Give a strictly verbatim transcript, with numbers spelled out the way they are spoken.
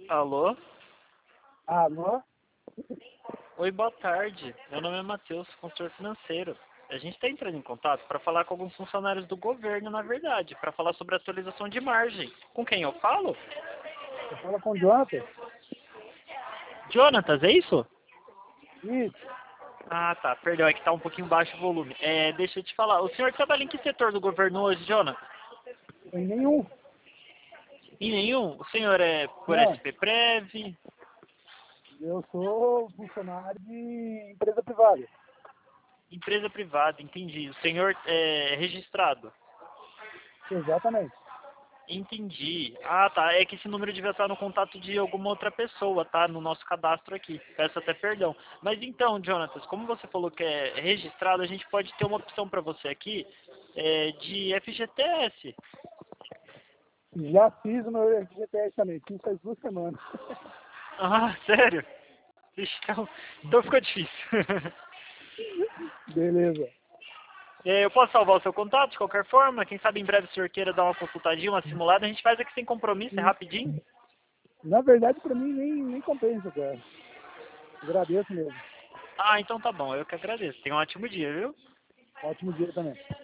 Alô? Alô? Oi, boa tarde. Meu nome é Matheus, consultor financeiro. A gente está entrando em contato para falar com alguns funcionários do governo, na verdade, para falar sobre atualização de margem. Com quem eu falo? Você fala com o Jonathan? Jonatas, é isso? Isso, Ah, tá. Perdão, é que tá um pouquinho baixo o volume. É, deixa eu te falar. O senhor trabalha em que setor do governo hoje, Jonatas? em nenhum. Em nenhum? O senhor é por Não, S P Prev? eu sou funcionário de empresa privada. Empresa privada, entendi. O senhor é registrado? Exatamente. Entendi. Ah, tá. É que esse número devia estar no contato de alguma outra pessoa, tá? No nosso cadastro aqui. Peço até perdão. Mas então, Jonatas, como você falou que é registrado, a gente pode ter uma opção para você aqui é, de F G T S. Já fiz o meu F G T S também, fiz faz duas semanas. Ah, sério? Ixi, Então, então ficou difícil. Beleza. É, eu posso salvar o seu contato de qualquer forma? Quem sabe em breve o senhor queira dar uma consultadinha, uma simulada, a gente faz aqui sem compromisso, é rapidinho. Na verdade, pra mim, nem, nem compensa, cara. Agradeço mesmo. Ah, então tá bom, eu que agradeço. Tenha um ótimo dia, viu? Ótimo dia também.